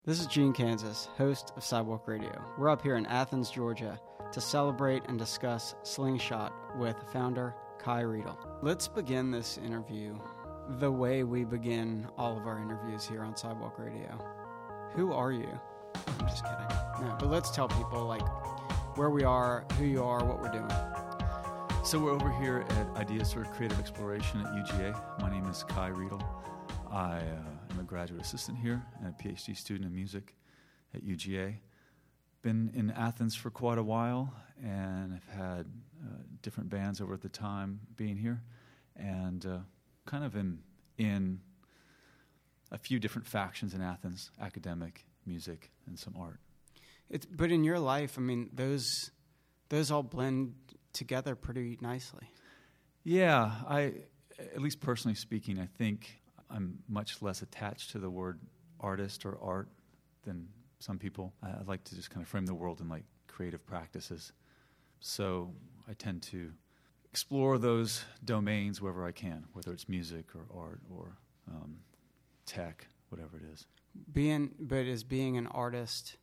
This is Gene Kansas, host of Sidewalk Radio. We're up here in Athens, Georgia, to celebrate and discuss Slingshot with founder Kai Riedel. Let's begin this interview the way we begin all of our interviews here on Sidewalk Radio. Who are you? I'm just kidding. No, but let's tell people where we are, who you are, what we're doing. So we're over here at Ideas for Creative Exploration at UGA. My name is Kai Riedel. I am a graduate assistant here and a PhD student in music at UGA. Been in Athens for quite a while, and I've had different bands over at the time being here, and kind of am in a few different factions in Athens: academic, music, and some art. But in your life, I mean, those all blend together pretty nicely. Yeah, at least personally speaking, I think I'm much less attached to the word artist or art than some people. I like to just kind of frame the world in like creative practices. So I tend to explore those domains wherever I can, whether it's music or art or tech, whatever it is. But is being an artist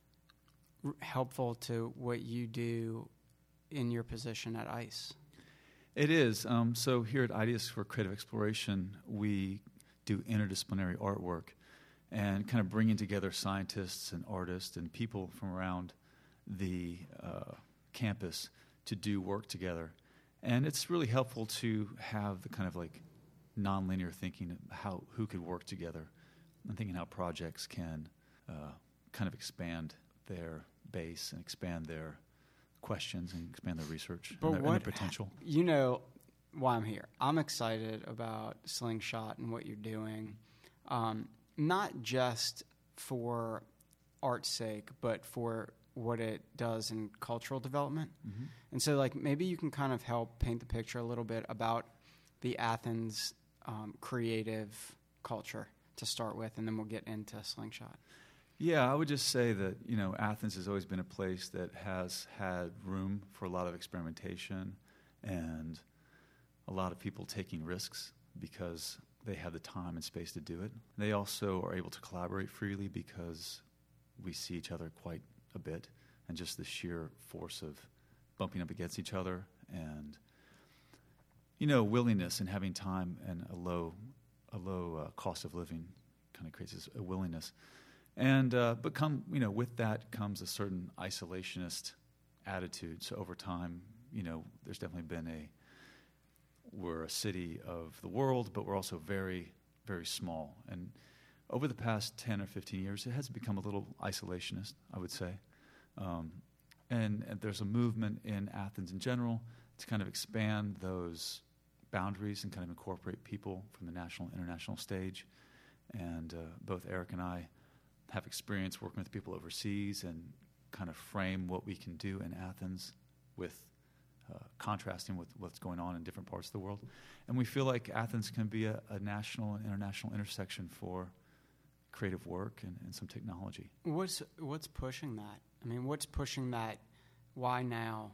helpful to what you do in your position at ICE? It is. So here at Ideas for Creative Exploration, we do interdisciplinary artwork and kind of bringing together scientists and artists and people from around the campus to do work together. And it's really helpful to have the kind of like nonlinear thinking of who could work together and thinking how projects can kind of expand their base and expand their questions and expand their research and their potential. You know why I'm here. I'm excited about Slingshot and what you're doing, not just for art's sake, but for what it does in cultural development. Mm-hmm. And so maybe you can kind of help paint the picture a little bit about the Athens creative culture to start with, and then we'll get into Slingshot. Yeah, I would just say that, Athens has always been a place that has had room for a lot of experimentation and a lot of people taking risks because they have the time and space to do it. They also are able to collaborate freely because we see each other quite a bit, and just the sheer force of bumping up against each other and, willingness and having time and a low cost of living kind of creates a willingness. And with that comes a certain isolationist attitude. So over time, there's definitely been we're a city of the world, but we're also very, very small. And over the past 10 or 15 years, it has become a little isolationist, I would say. And there's a movement in Athens in general to kind of expand those boundaries and kind of incorporate people from the national and international stage. And both Eric and I have experience working with people overseas and kind of frame what we can do in Athens with contrasting with what's going on in different parts of the world. And we feel like Athens can be a national and international intersection for creative work and some technology. What's pushing that? I mean, what's pushing that? Why now?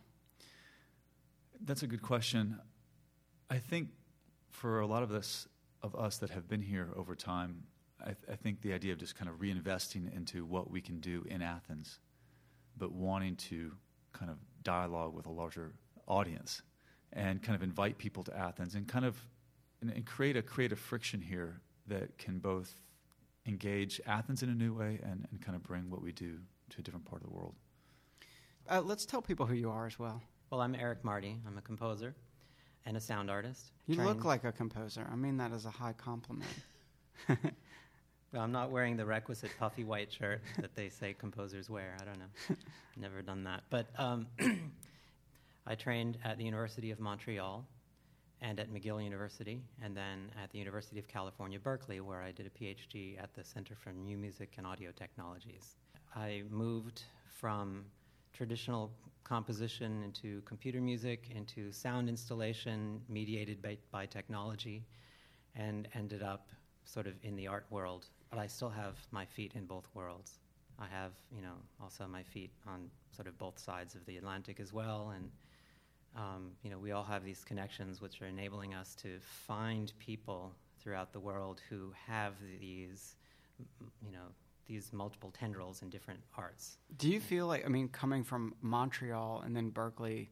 That's a good question. I think for a lot of us that have been here over time, I think the idea of just kind of reinvesting into what we can do in Athens, but wanting to kind of dialogue with a larger audience and kind of invite people to Athens and kind of and create a creative friction here that can both engage Athens in a new way and kind of bring what we do to a different part of the world. Let's tell people who you are as well. Well, I'm Eric Marty. I'm a composer and a sound artist. You look like a composer. I mean that as a high compliment. Well, I'm not wearing the requisite puffy white shirt that they say composers wear. I don't know. Never done that. But I trained at the University of Montreal and at McGill University, and then at the University of California, Berkeley, where I did a PhD at the Center for New Music and Audio Technologies. I moved from traditional composition into computer music, into sound installation mediated by technology, and ended up sort of in the art world. But I still have my feet in both worlds. I have, also my feet on sort of both sides of the Atlantic as well, and we all have these connections which are enabling us to find people throughout the world who have these, these multiple tendrils in different arts. Do you feel like, I mean, coming from Montreal and then Berkeley,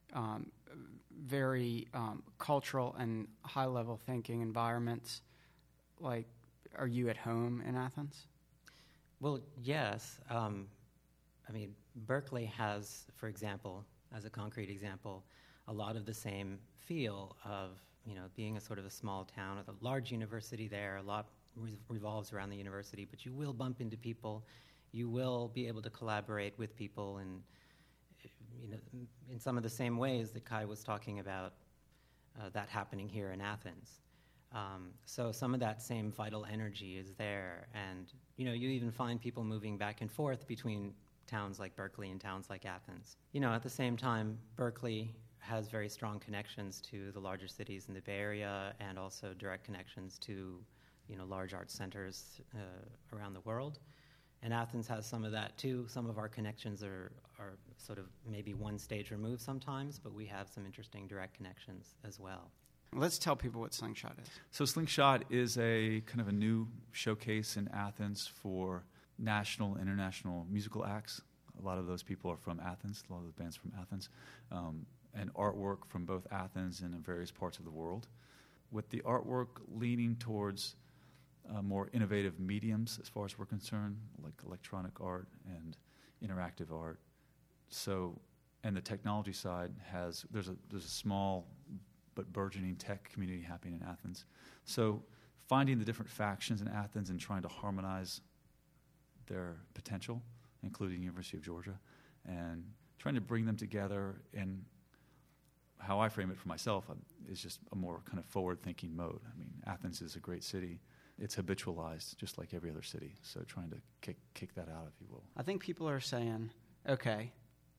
very cultural and high-level thinking environments, like, are you at home in Athens? Well, yes. I mean, Berkeley has, for example, as a concrete example, a lot of the same feel of, being a sort of a small town with a large university there. A lot revolves around the university, but you will bump into people. You will be able to collaborate with people and, in some of the same ways that Kai was talking about that happening here in Athens. So some of that same vital energy is there. And, you even find people moving back and forth between towns like Berkeley and towns like Athens. At the same time, Berkeley has very strong connections to the larger cities in the Bay Area and also direct connections to, large art centers around the world. And Athens has some of that too. Some of our connections are sort of maybe one stage removed sometimes, but we have some interesting direct connections as well. Let's tell people what Slingshot is. So Slingshot is a kind of a new showcase in Athens for national, international musical acts. A lot of those people are from Athens, a lot of the bands from Athens, and artwork from both Athens and in various parts of the world, with the artwork leaning towards more innovative mediums as far as we're concerned, like electronic art and interactive art. So, and the technology side there's a small but burgeoning tech community happening in Athens. So finding the different factions in Athens and trying to harmonize their potential, including University of Georgia, and trying to bring them together in how I frame it for myself is just a more kind of forward-thinking mode. I mean, Athens is a great city. It's habitualized, just like every other city. So trying to kick that out, if you will. I think people are saying, okay,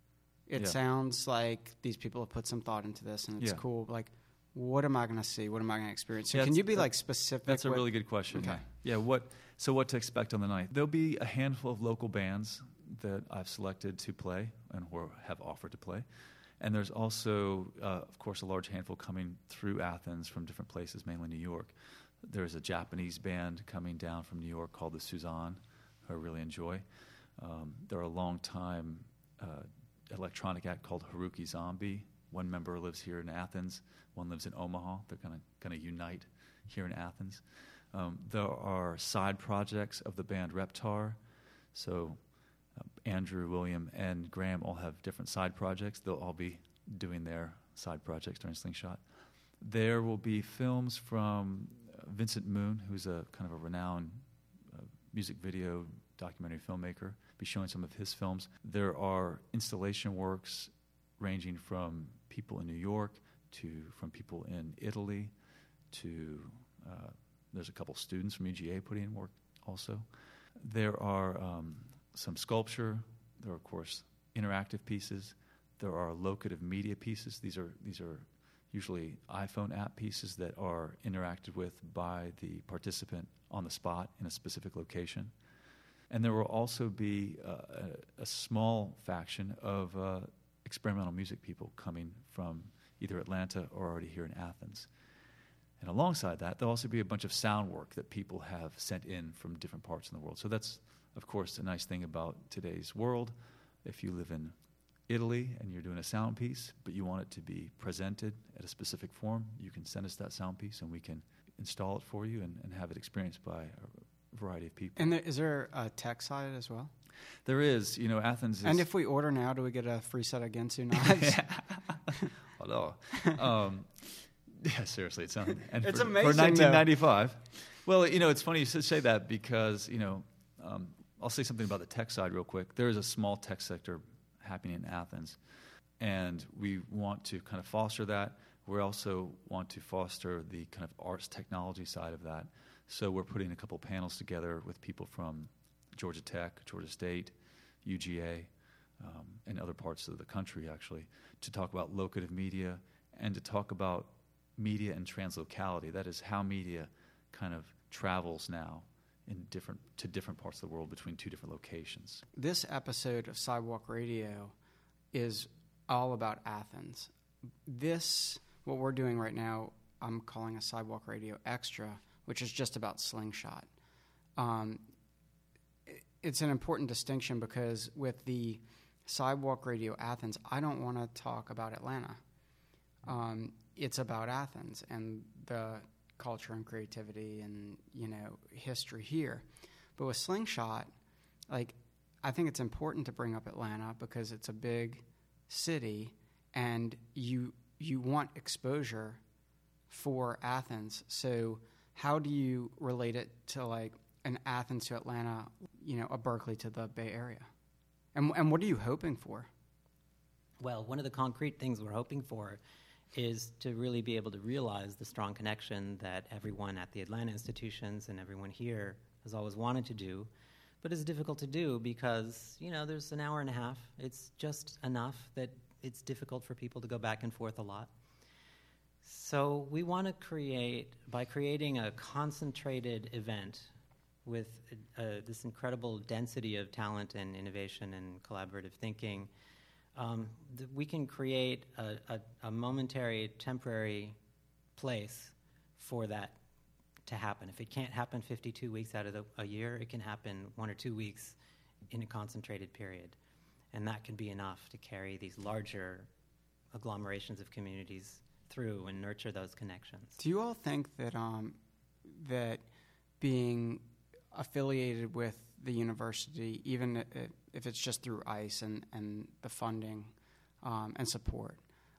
it sounds like these people have put some thought into this, and it's cool. Like, what am I going to see? What am I going to experience? So can you be specific? That's a really good question. Okay. Yeah. What to expect on the night? There'll be a handful of local bands that I've selected to play and or have offered to play. And there's also, of course, a large handful coming through Athens from different places, mainly New York. There's a Japanese band coming down from New York called the Suzanne, who I really enjoy. They're a long-time electronic act called Haruki Zombie. One member lives here in Athens. One lives in Omaha. They're going to unite here in Athens. There are side projects of the band Reptar. So Andrew, William, and Graham all have different side projects. They'll all be doing their side projects during Slingshot. There will be films from Vincent Moon, who's a kind of a renowned music video documentary filmmaker, be showing some of his films. There are installation works ranging from people in New York from people in Italy to there's a couple students from UGA putting in work also. There are some sculpture. There are, of course, interactive pieces. There are locative media pieces. These are usually iPhone app pieces that are interacted with by the participant on the spot in a specific location. And there will also be a small faction of experimental music people coming from either Atlanta or already here in Athens. And alongside that, there'll also be a bunch of sound work that people have sent in from different parts of the world. So that's, of course, a nice thing about today's world. If you live in Italy and you're doing a sound piece, but you want it to be presented at a specific form, you can send us that sound piece and we can install it for you and have it experienced by a variety of people. And is there a tech side as well? There is. Athens is... And if we order now, do we get a free set of Ginsu knives? Hello. Yeah, seriously, it's amazing. It's amazing, for 1995. Well, it's funny you should say that because, I'll say something about the tech side real quick. There is a small tech sector happening in Athens, and we want to kind of foster that. We also want to foster the kind of arts technology side of that. So we're putting a couple panels together with people from Georgia Tech, Georgia State, UGA, and other parts of the country, actually, to talk about locative media and to talk about media and translocality. That is how media kind of travels now to different parts of the world between two different locations. This episode of Sidewalk Radio is all about Athens. What we're doing right now, I'm calling a Sidewalk Radio Extra, which is just about Slingshot. it's an important distinction because with the Sidewalk Radio Athens, I don't want to talk about Atlanta. It's about Athens and the culture and creativity and, history here. But with Slingshot, I think it's important to bring up Atlanta because it's a big city and you want exposure for Athens. So how do you relate it to an Athens to Atlanta, a Berkeley to the Bay Area? And what are you hoping for? Well, one of the concrete things we're hoping for is to really be able to realize the strong connection that everyone at the Atlanta institutions and everyone here has always wanted to do, but it's difficult to do because, there's an hour and a half. It's just enough that it's difficult for people to go back and forth a lot. So we want to by creating a concentrated event with this incredible density of talent and innovation and collaborative thinking, we can create a momentary, temporary place for that to happen. If it can't happen 52 weeks out of a year, it can happen 1 or 2 weeks in a concentrated period. And that can be enough to carry these larger agglomerations of communities through and nurture those connections. Do you all think that that being affiliated with the university, even if it's just through ICE and the funding and support,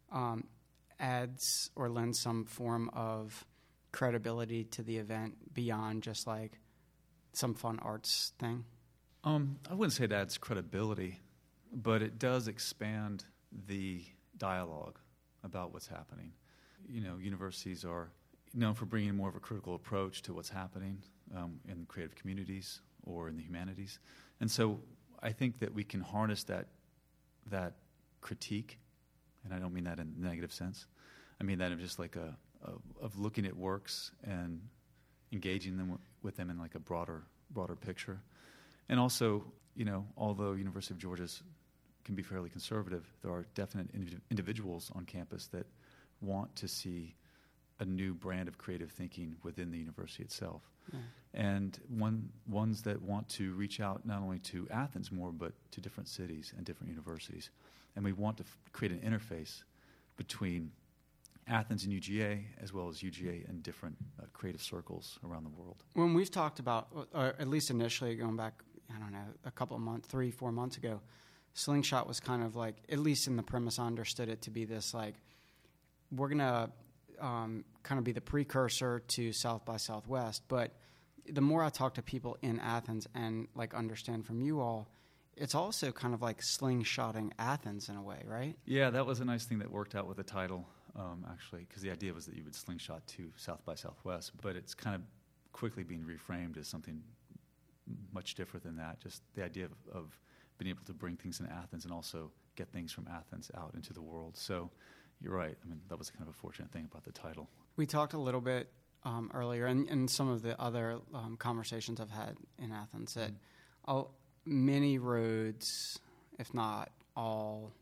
adds or lends some form of credibility to the event beyond just some fun arts thing? I wouldn't say it adds credibility, but it does expand the dialogue about what's happening. Universities are known for bringing more of a critical approach to what's happening in creative communities or in the humanities. And so I think that we can harness that critique, and I don't mean that in a negative sense. I mean that in just of looking at works and engaging them with them in a broader picture. And also, although University of Georgia's can be fairly conservative, there are definite individuals on campus that want to see a new brand of creative thinking within the university itself. Yeah. And ones that want to reach out not only to Athens more, but to different cities and different universities. And we want to create an interface between Athens and UGA, as well as UGA and different creative circles around the world. When we've talked about, or at least initially going back, a couple of months, 3-4 months ago, Slingshot was kind of at least in the premise, I understood it to be this we're going to kind of be the precursor to South by Southwest. But the more I talk to people in Athens and understand from you all, it's also kind of slingshotting Athens in a way, right? Yeah, that was a nice thing that worked out with the title, actually, because the idea was that you would slingshot to South by Southwest, but it's kind of quickly being reframed as something much different than that. Just the idea of being able to bring things in Athens and also get things from Athens out into the world. So you're right. I mean, that was kind of a fortunate thing about the title. We talked a little bit earlier, and some of the other conversations I've had in Athens, that many roads, if not all,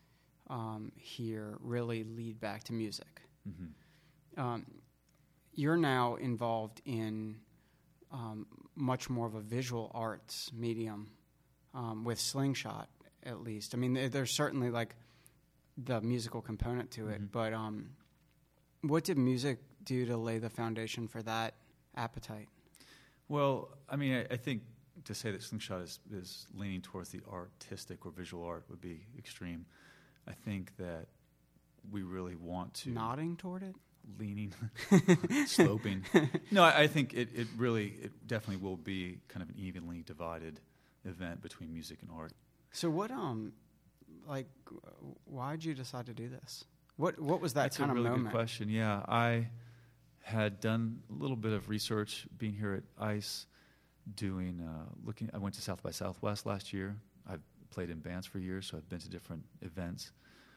here really lead back to music. Mm-hmm. You're now involved in much more of a visual arts medium with Slingshot, at least. I mean, there's certainly the musical component to it, but what did music do to lay the foundation for that appetite? Well, I mean, I think to say that Slingshot is leaning towards the artistic or visual art would be extreme. I think that we really want to... Nodding toward it? Leaning, sloping. No, I think it definitely will be kind of an evenly divided event between music and art. So what, why did you decide to do this? What was that kind of moment? That's a really good question. Yeah, I had done a little bit of research being here at ICE, I went to South by Southwest last year. I've played in bands for years, so I've been to different events.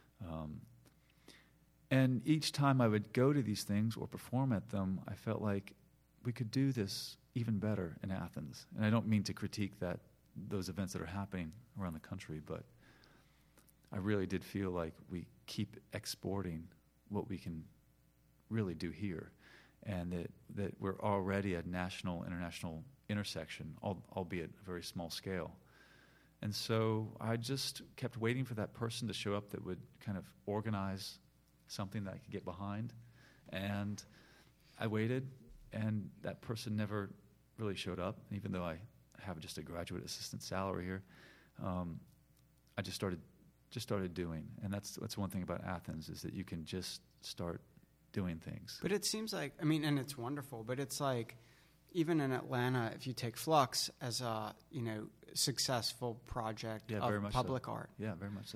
And each time I would go to these things or perform at them, I felt like we could do this even better in Athens. And I don't mean to critique those events that are happening around the country, but I really did feel like we keep exporting what we can really do here, and that we're already a national, international intersection, albeit a very small scale. And so I just kept waiting for that person to show up that would kind of organize something that I could get behind. And I waited, and that person never really showed up. And even though I have just a graduate assistant salary here, I just started doing. And that's one thing about Athens, is that you can just start doing things. But it seems like, I mean, and it's wonderful, but it's like, even in Atlanta, if you take Flux as a, successful project of public art. Yeah, very much so.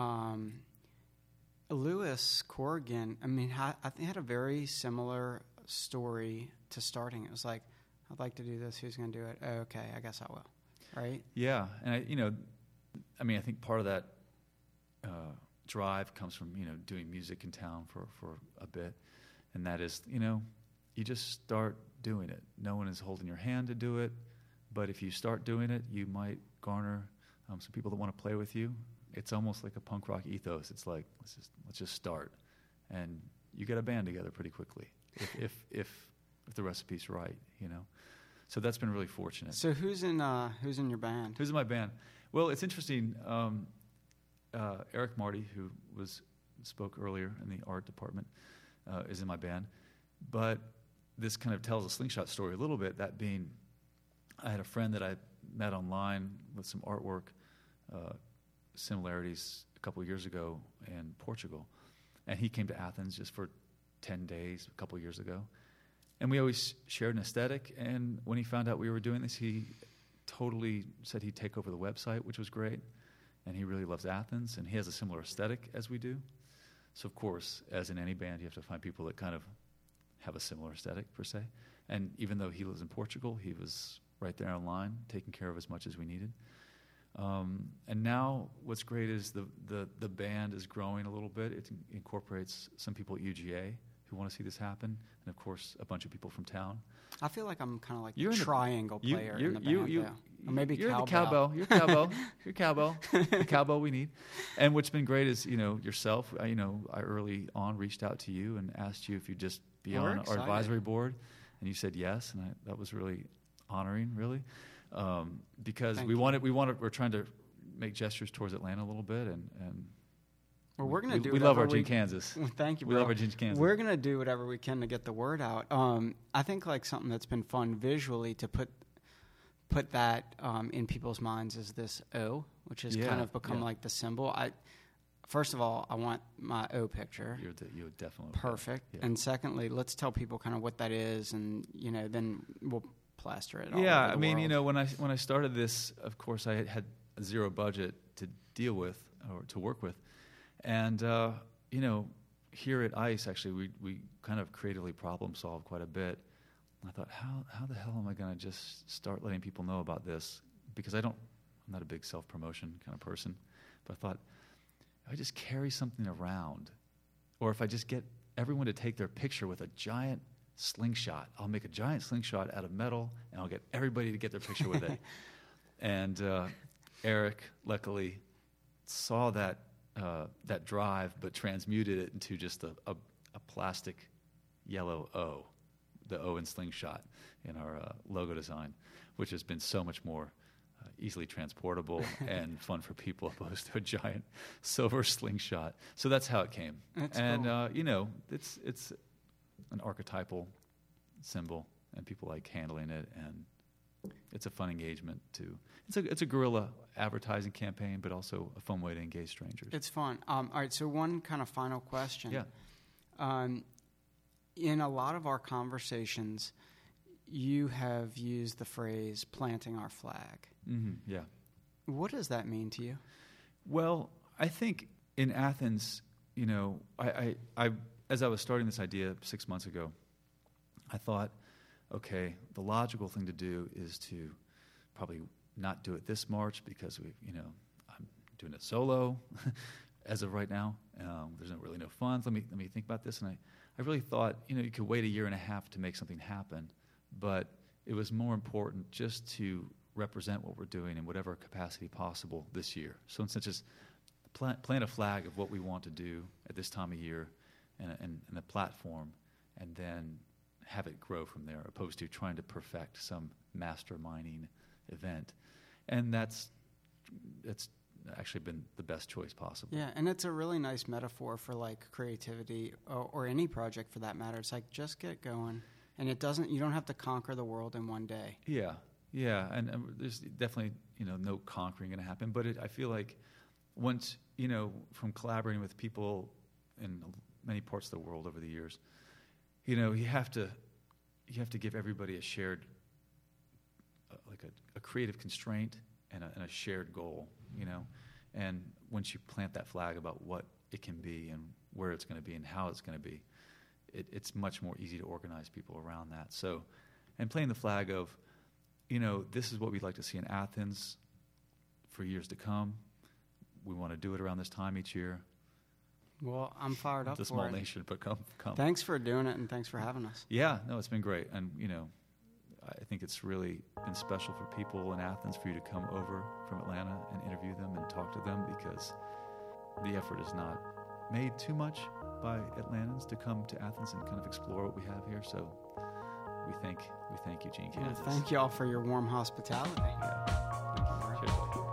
Lewis Corrigan, I mean, I think had a very similar story to starting. It was like, I'd like to do this. Who's going to do it? Oh, okay, I guess I will. Right? Yeah, and I think part of that drive comes from doing music in town for a bit, and that is you just start doing it. No one is holding your hand to do it, but if you start doing it, you might garner some people that want to play with you. It's almost like a punk rock ethos. It's like let's just start, and you get a band together pretty quickly if the recipe's right, So that's been really fortunate. So who's in your band? Who's in my band? Well, it's interesting. Eric Marty, who spoke earlier in the art department, is in my band. But this kind of tells a Slingshot story a little bit. That being, I had a friend that I met online with some artwork similarities a couple of years ago in Portugal, and he came to Athens just for 10 days a couple of years ago. And we always shared an aesthetic, and when he found out we were doing this, he totally said he'd take over the website, which was great. And he really loves Athens, and he has a similar aesthetic as we do. So, of course, as in any band, you have to find people that kind of have a similar aesthetic, per se. And even though he lives in Portugal, he was right there online, taking care of as much as we needed. And now what's great is the band is growing a little bit. It incorporates some people at UGA who want to see this happen, and, of course, a bunch of people from town. I feel like I'm kind of like the triangle player in the band, or maybe you're cowbell. The cowbell. You're cowbell. You're cowbell. The cowbell we need. And what's been great is, yourself. I early on reached out to you and asked you if you'd just be on our advisory board, and you said yes, and that was really honoring, really, because we're trying to make gestures towards Atlanta a little bit, and well, we're gonna do. We love our Gin Kansas. Well, thank you, bro. We love our Gin Kansas. We're gonna do whatever we can to get the word out. I think like something that's been fun visually to put that in people's minds is this O, which has kind of become like the symbol. First of all, I want my O picture. You're definitely perfect. Yeah. And secondly, let's tell people kind of what that is, and then we'll plaster it. Yeah, all over the world. when I started this, of course, I had zero budget to deal with or to work with. And, here at ICE, actually, we kind of creatively problem solved quite a bit. I thought, how the hell am I going to just start letting people know about this? Because I'm not a big self-promotion kind of person. But I thought, if I just carry something around, or if I just get everyone to take their picture with a giant slingshot, I'll make a giant slingshot out of metal, and I'll get everybody to get their picture with it. And Eric, luckily, saw that drive, but transmuted it into just a plastic yellow O, the O in Slingshot in our logo design, which has been so much more easily transportable and fun for people opposed to a giant silver slingshot. So that's how it came. That's cool. It's an archetypal symbol, and people like handling it, and it's a fun engagement too. It's a guerrilla advertising campaign, but also a fun way to engage strangers. It's fun. All right, so one kind of final question. Yeah. In a lot of our conversations, you have used the phrase "planting our flag." Mm-hmm, yeah. What does that mean to you? Well, I think in Athens, I as I was starting this idea 6 months ago, I thought, okay, the logical thing to do is to probably not do it this March because I'm doing it solo as of right now. There's really no funds. Let me think about this. And I really thought, you could wait a year and a half to make something happen, but it was more important just to represent what we're doing in whatever capacity possible this year. So in such as plant a flag of what we want to do at this time of year and the platform, and then have it grow from there, opposed to trying to perfect some masterminding event. And that's actually been the best choice possible. Yeah, and it's a really nice metaphor for like creativity or any project for that matter. It's like just get going, and you don't have to conquer the world in one day. Yeah, and there's definitely no conquering going to happen, but I feel like once from collaborating with people in many parts of the world over the years, you have to give everybody a shared like a creative constraint and a shared goal, and once you plant that flag about what it can be and where it's going to be and how it's going to be, it's much more easy to organize people around that. So, and planting the flag of, this is what we'd like to see in Athens for years to come. We want to do it around this time each year. Well, I'm fired up It's a for small it. nation, but come. Thanks for doing it, and thanks for having us. Yeah, no, it's been great. And, I think it's really been special for people in Athens for you to come over from Atlanta and interview them and talk to them, because the effort is not made too much by Atlantans to come to Athens and kind of explore what we have here. So we thank you, Gene Well, Kansas. thank you all for your warm hospitality. Yeah. Thank you. Cheers.